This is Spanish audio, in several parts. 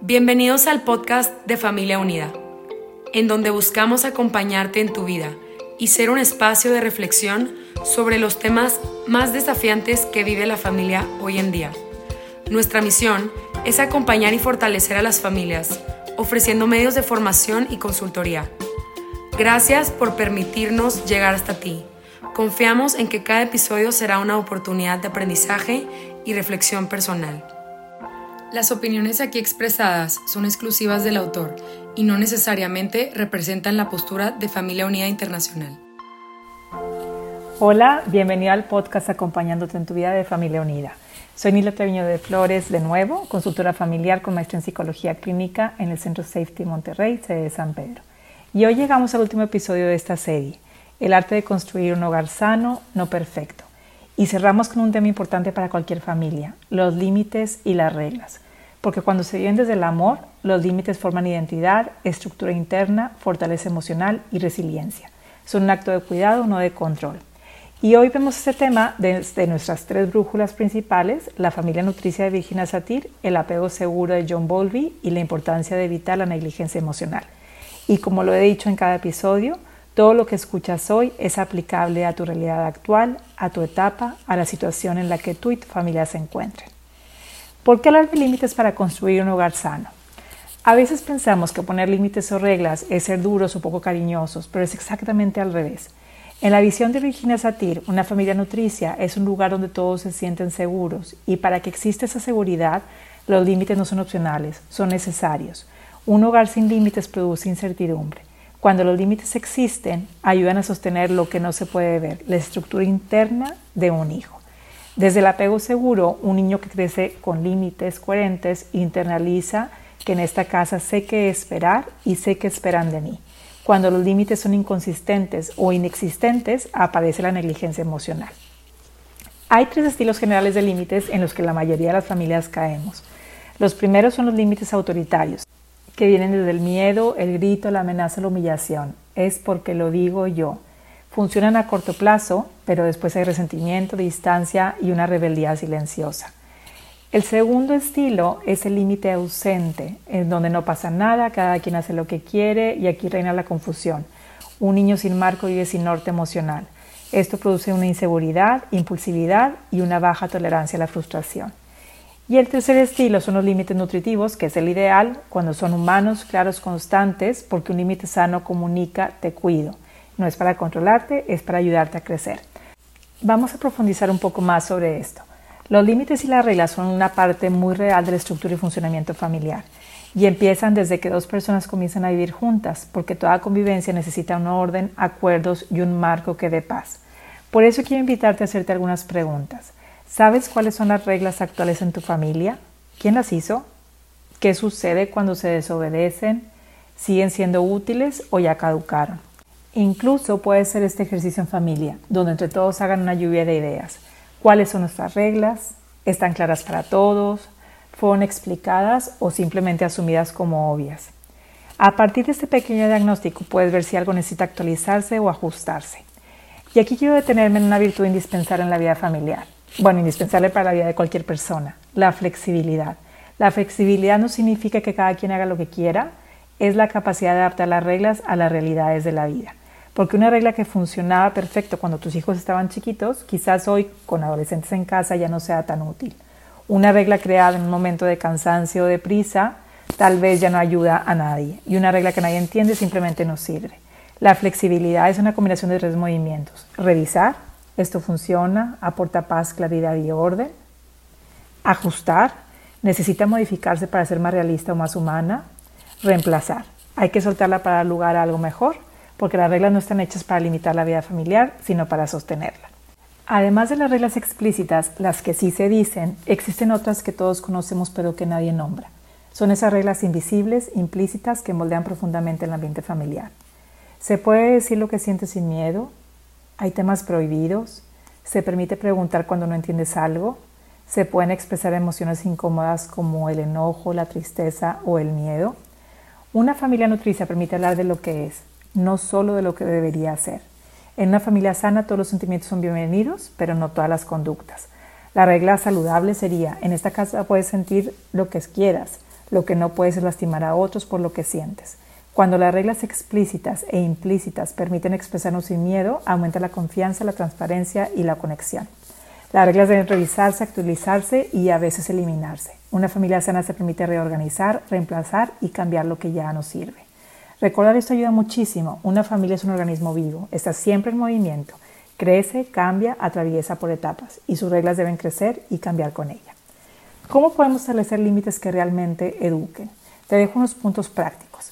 Bienvenidos al podcast de Familia Unida, en donde buscamos acompañarte en tu vida y ser un espacio de reflexión sobre los temas más desafiantes que vive la familia hoy en día. Nuestra misión es acompañar y fortalecer a las familias, ofreciendo medios de formación y consultoría. Gracias por permitirnos llegar hasta ti. Confiamos en que cada episodio será una oportunidad de aprendizaje y reflexión personal. Las opiniones aquí expresadas son exclusivas del autor y no necesariamente representan la postura de Familia Unida Internacional. Hola, bienvenido al podcast Acompañándote en tu vida de Familia Unida. Soy Nila Treviño de Flores, de nuevo, consultora familiar con maestría en Psicología Clínica en el Centro Safety Monterrey, sede de San Pedro. Y hoy llegamos al último episodio de esta serie, el arte de construir un hogar sano, no perfecto. Y cerramos con un tema importante para cualquier familia, los límites y las reglas. Porque cuando se viven desde el amor, los límites forman identidad, estructura interna, fortaleza emocional y resiliencia. Son un acto de cuidado, no de control. Y hoy vemos este tema desde nuestras tres brújulas principales, la familia nutricia de Virginia Satir, el apego seguro de John Bowlby y la importancia de evitar la negligencia emocional. Y como lo he dicho en cada episodio, todo lo que escuchas hoy es aplicable a tu realidad actual, a tu etapa, a la situación en la que tú y tu familia se encuentren. ¿Por qué hablar de límites para construir un hogar sano? A veces pensamos que poner límites o reglas es ser duros o poco cariñosos, pero es exactamente al revés. En la visión de Virginia Satir, una familia nutricia es un lugar donde todos se sienten seguros y para que exista esa seguridad, los límites no son opcionales, son necesarios. Un hogar sin límites produce incertidumbre. Cuando los límites existen, ayudan a sostener lo que no se puede ver, la estructura interna de un hijo. Desde el apego seguro, un niño que crece con límites coherentes internaliza que en esta casa sé qué esperar y sé qué esperan de mí. Cuando los límites son inconsistentes o inexistentes, aparece la negligencia emocional. Hay tres estilos generales de límites en los que la mayoría de las familias caemos. Los primeros son los límites autoritarios, que vienen desde el miedo, el grito, la amenaza, la humillación. Es porque lo digo yo. Funcionan a corto plazo, pero después hay resentimiento, distancia y una rebeldía silenciosa. El segundo estilo es el límite ausente, en donde no pasa nada, cada quien hace lo que quiere y aquí reina la confusión. Un niño sin marco vive sin norte emocional. Esto produce una inseguridad, impulsividad y una baja tolerancia a la frustración. Y el tercer estilo son los límites nutritivos, que es el ideal, cuando son humanos, claros, constantes, porque un límite sano comunica, te cuido. No es para controlarte, es para ayudarte a crecer. Vamos a profundizar un poco más sobre esto. Los límites y las reglas son una parte muy real de la estructura y funcionamiento familiar y empiezan desde que dos personas comienzan a vivir juntas, porque toda convivencia necesita un orden, acuerdos y un marco que dé paz. Por eso quiero invitarte a hacerte algunas preguntas. ¿Sabes cuáles son las reglas actuales en tu familia? ¿Quién las hizo? ¿Qué sucede cuando se desobedecen? ¿Siguen siendo útiles o ya caducaron? Incluso puede ser este ejercicio en familia, donde entre todos hagan una lluvia de ideas. ¿Cuáles son nuestras reglas? ¿Están claras para todos? ¿Fueron explicadas o simplemente asumidas como obvias? A partir de este pequeño diagnóstico puedes ver si algo necesita actualizarse o ajustarse. Y aquí quiero detenerme en una virtud indispensable en la vida familiar. Bueno, indispensable para la vida de cualquier persona, la flexibilidad. La flexibilidad no significa que cada quien haga lo que quiera, es la capacidad de adaptar las reglas a las realidades de la vida. Porque una regla que funcionaba perfecto cuando tus hijos estaban chiquitos, quizás hoy con adolescentes en casa ya no sea tan útil. Una regla creada en un momento de cansancio o de prisa, tal vez ya no ayuda a nadie. Y una regla que nadie entiende simplemente no sirve. La flexibilidad es una combinación de tres movimientos. Revisar, esto funciona, aporta paz, claridad y orden. Ajustar, necesita modificarse para ser más realista o más humana. Reemplazar, hay que soltarla para dar lugar a algo mejor, porque las reglas no están hechas para limitar la vida familiar, sino para sostenerla. Además de las reglas explícitas, las que sí se dicen, existen otras que todos conocemos pero que nadie nombra. Son esas reglas invisibles, implícitas, que moldean profundamente el ambiente familiar. ¿Se puede decir lo que sientes sin miedo? ¿Hay temas prohibidos? ¿Se permite preguntar cuando no entiendes algo? ¿Se pueden expresar emociones incómodas como el enojo, la tristeza o el miedo? Una familia nutricia permite hablar de lo que es, no solo de lo que debería ser. En una familia sana todos los sentimientos son bienvenidos, pero no todas las conductas. La regla saludable sería, en esta casa puedes sentir lo que quieras, Lo que no puedes es lastimar a otros por lo que sientes. Cuando las reglas explícitas e implícitas permiten expresarnos sin miedo, aumenta la confianza, la transparencia y la conexión. Las reglas deben revisarse, actualizarse y a veces eliminarse. Una familia sana se permite reorganizar, reemplazar y cambiar lo que ya no sirve. Recordar esto ayuda muchísimo. Una familia es un organismo vivo, está siempre en movimiento, crece, cambia, atraviesa por etapas y sus reglas deben crecer y cambiar con ella. ¿Cómo podemos establecer límites que realmente eduquen? Te dejo unos puntos prácticos.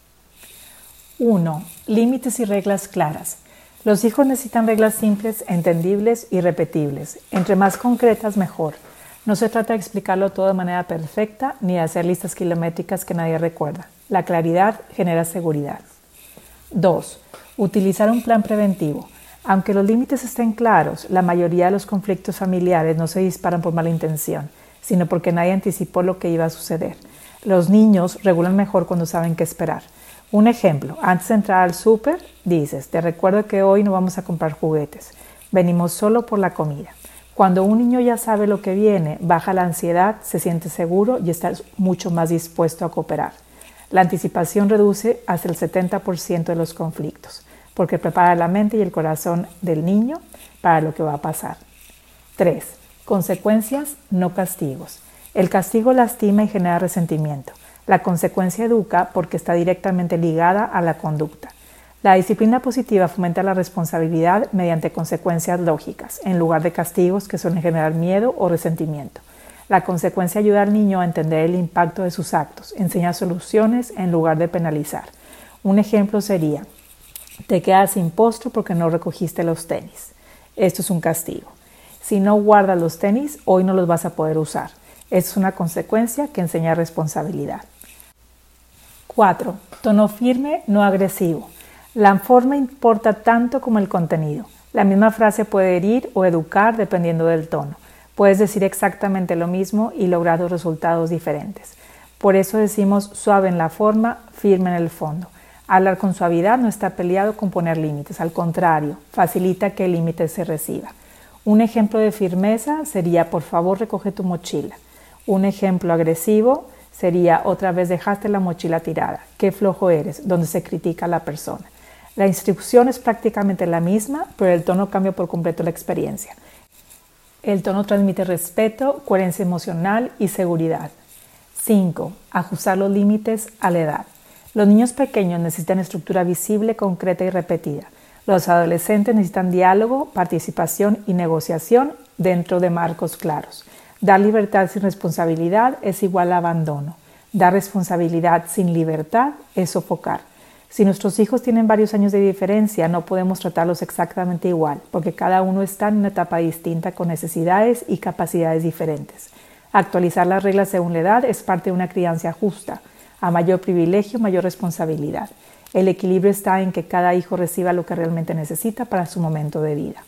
1. Límites y reglas claras. Los hijos necesitan reglas simples, entendibles y repetibles. Entre más concretas, mejor. No se trata de explicarlo todo de manera perfecta ni de hacer listas kilométricas que nadie recuerda. La claridad genera seguridad. 2. Utilizar un plan preventivo. Aunque los límites estén claros, la mayoría de los conflictos familiares no se disparan por mala intención, sino porque nadie anticipó lo que iba a suceder. Los niños regulan mejor cuando saben qué esperar. Un ejemplo, antes de entrar al súper, dices, te recuerdo que hoy no vamos a comprar juguetes, venimos solo por la comida. Cuando un niño ya sabe lo que viene, baja la ansiedad, se siente seguro y está mucho más dispuesto a cooperar. La anticipación reduce hasta el 70% de los conflictos, porque prepara la mente y el corazón del niño para lo que va a pasar. 3. Consecuencias, no castigos. El castigo lastima y genera resentimiento. La consecuencia educa porque está directamente ligada a la conducta. La disciplina positiva fomenta la responsabilidad mediante consecuencias lógicas, en lugar de castigos que suelen generar miedo o resentimiento. La consecuencia ayuda al niño a entender el impacto de sus actos, enseña soluciones en lugar de penalizar. Un ejemplo sería, te quedas sin postre porque no recogiste los tenis. Esto es un castigo. Si no guardas los tenis, hoy no los vas a poder usar. Esto es una consecuencia que enseña responsabilidad. 4. Tono firme, no agresivo. La forma importa tanto como el contenido. La misma frase puede herir o educar dependiendo del tono. Puedes decir exactamente lo mismo y lograr dos resultados diferentes. Por eso decimos suave en la forma, firme en el fondo. Hablar con suavidad no está peleado con poner límites, al contrario, facilita que el límite se reciba. Un ejemplo de firmeza sería por favor recoge tu mochila. Un ejemplo agresivo sería otra vez dejaste la mochila tirada. Qué flojo eres, donde se critica a la persona. La instrucción es prácticamente la misma, pero el tono cambia por completo la experiencia. El tono transmite respeto, coherencia emocional y seguridad. 5. Ajustar los límites a la edad. Los niños pequeños necesitan estructura visible, concreta y repetida. Los adolescentes necesitan diálogo, participación y negociación dentro de marcos claros. Dar libertad sin responsabilidad es igual a abandono. Dar responsabilidad sin libertad es sofocar. Si nuestros hijos tienen varios años de diferencia, no podemos tratarlos exactamente igual, porque cada uno está en una etapa distinta con necesidades y capacidades diferentes. Actualizar las reglas según la edad es parte de una crianza justa. A mayor privilegio, mayor responsabilidad. El equilibrio está en que cada hijo reciba lo que realmente necesita para su momento de vida.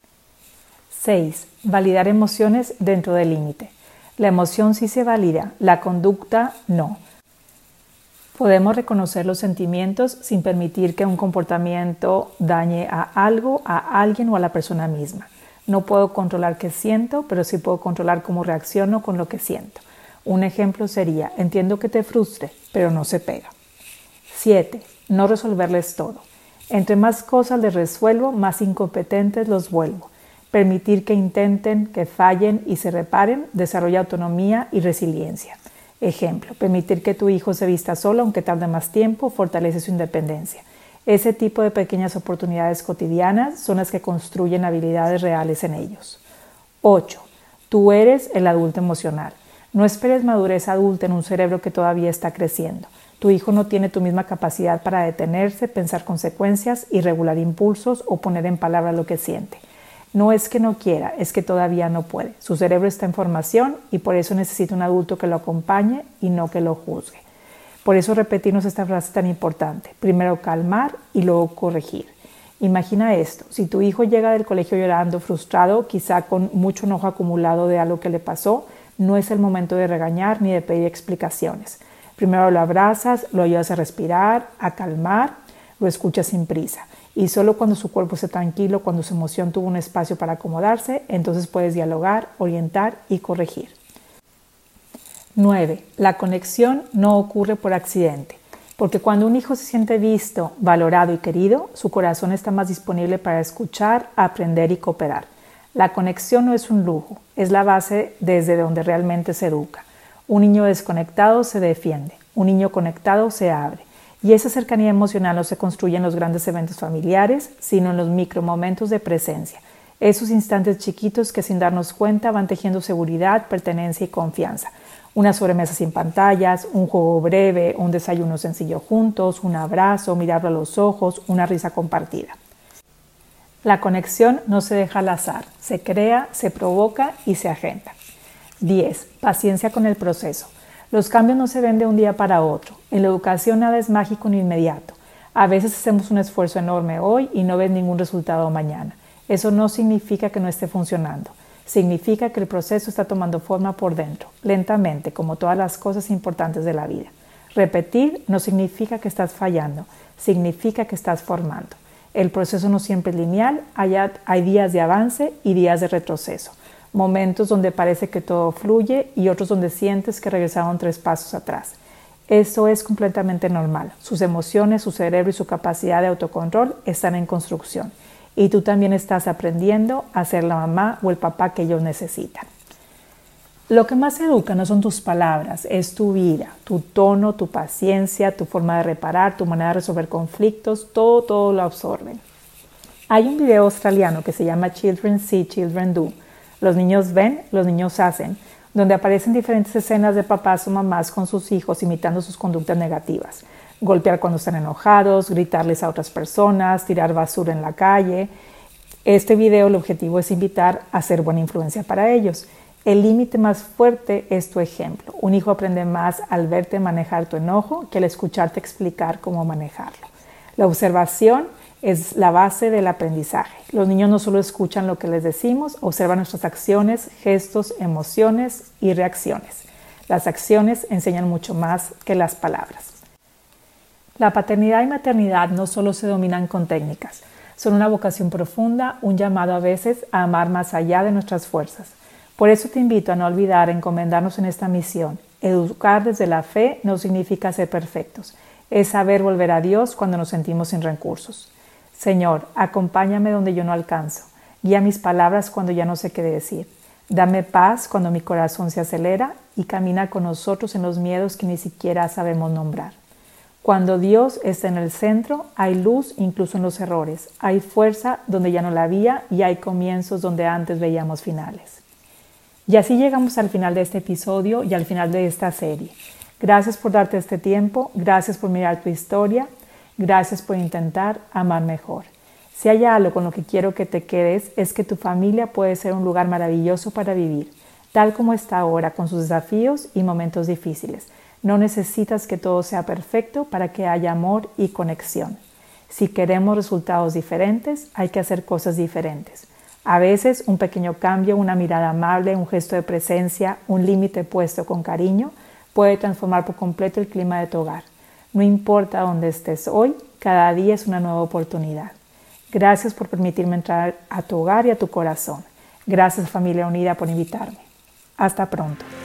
6. Validar emociones dentro del límite. La emoción sí se valida, la conducta no. Podemos reconocer los sentimientos sin permitir que un comportamiento dañe a algo, a alguien o a la persona misma. No puedo controlar qué siento, pero sí puedo controlar cómo reacciono con lo que siento. Un ejemplo sería, entiendo que te frustre, pero no se pega. 7. No resolverles todo. Entre más cosas les resuelvo, más incompetentes los vuelvo. Permitir que intenten, que fallen y se reparen, desarrolla autonomía y resiliencia. Ejemplo, permitir que tu hijo se vista solo aunque tarde más tiempo, fortalece su independencia. Ese tipo de pequeñas oportunidades cotidianas son las que construyen habilidades reales en ellos. 8. Tú eres el adulto emocional. No esperes madurez adulta en un cerebro que todavía está creciendo. Tu hijo no tiene tu misma capacidad para detenerse, pensar consecuencias y regular impulsos o poner en palabras lo que siente. No es que no quiera, es que todavía no puede. Su cerebro está en formación y por eso necesita un adulto que lo acompañe y no que lo juzgue. Por eso repetirnos esta frase tan importante. Primero calmar y luego corregir. Imagina esto, si tu hijo llega del colegio llorando, frustrado, quizá con mucho enojo acumulado de algo que le pasó, no es el momento de regañar ni de pedir explicaciones. Primero lo abrazas, lo ayudas a respirar, a calmar, lo escuchas sin prisa. Y solo cuando su cuerpo esté tranquilo, cuando su emoción tuvo un espacio para acomodarse, entonces puedes dialogar, orientar y corregir. 9. La conexión no ocurre por accidente, porque cuando un hijo se siente visto, valorado y querido, su corazón está más disponible para escuchar, aprender y cooperar. La conexión no es un lujo, es la base desde donde realmente se educa. Un niño desconectado se defiende, un niño conectado se abre. Y esa cercanía emocional no se construye en los grandes eventos familiares, sino en los micromomentos de presencia. Esos instantes chiquitos que sin darnos cuenta van tejiendo seguridad, pertenencia y confianza. Una sobremesa sin pantallas, un juego breve, un desayuno sencillo juntos, un abrazo, mirarlo a los ojos, una risa compartida. La conexión no se deja al azar, se crea, se provoca y se agenda. 10. Paciencia con el proceso. Los cambios no se ven de un día para otro. En la educación nada es mágico ni inmediato. A veces hacemos un esfuerzo enorme hoy y no ves ningún resultado mañana. Eso no significa que no esté funcionando. Significa que el proceso está tomando forma por dentro, lentamente, como todas las cosas importantes de la vida. Repetir no significa que estás fallando, significa que estás formando. El proceso no siempre es lineal, hay días de avance y días de retroceso. Momentos donde parece que todo fluye y otros donde sientes que regresaron 3 pasos atrás. Eso es completamente normal. Sus emociones, su cerebro y su capacidad de autocontrol están en construcción. Y tú también estás aprendiendo a ser la mamá o el papá que ellos necesitan. Lo que más educa no son tus palabras, es tu vida, tu tono, tu paciencia, tu forma de reparar, tu manera de resolver conflictos, todo lo absorben. Hay un video australiano que se llama Children See, Children Do. Los niños ven, los niños hacen, donde aparecen diferentes escenas de papás o mamás con sus hijos imitando sus conductas negativas. Golpear cuando están enojados, gritarles a otras personas, tirar basura en la calle. Este video, el objetivo es invitar a ser buena influencia para ellos. El límite más fuerte es tu ejemplo. Un hijo aprende más al verte manejar tu enojo que al escucharte explicar cómo manejarlo. La observación es la base del aprendizaje. Los niños no solo escuchan lo que les decimos, observan nuestras acciones, gestos, emociones y reacciones. Las acciones enseñan mucho más que las palabras. La paternidad y maternidad no solo se dominan con técnicas, son una vocación profunda, un llamado a veces a amar más allá de nuestras fuerzas. Por eso te invito a no olvidar encomendarnos en esta misión. Educar desde la fe no significa ser perfectos, es saber volver a Dios cuando nos sentimos sin recursos. Señor, acompáñame donde yo no alcanzo, guía mis palabras cuando ya no sé qué decir. Dame paz cuando mi corazón se acelera y camina con nosotros en los miedos que ni siquiera sabemos nombrar. Cuando Dios está en el centro, hay luz incluso en los errores, hay fuerza donde ya no la había y hay comienzos donde antes veíamos finales. Y así llegamos al final de este episodio y al final de esta serie. Gracias por darte este tiempo, gracias por mirar tu historia, gracias por intentar amar mejor. Si hay algo con lo que quiero que te quedes es que tu familia puede ser un lugar maravilloso para vivir, tal como está ahora con sus desafíos y momentos difíciles. No necesitas que todo sea perfecto para que haya amor y conexión. Si queremos resultados diferentes, hay que hacer cosas diferentes. A veces un pequeño cambio, una mirada amable, un gesto de presencia, un límite puesto con cariño, puede transformar por completo el clima de tu hogar. No importa dónde estés hoy, cada día es una nueva oportunidad. Gracias por permitirme entrar a tu hogar y a tu corazón. Gracias, Familia Unida, por invitarme. Hasta pronto.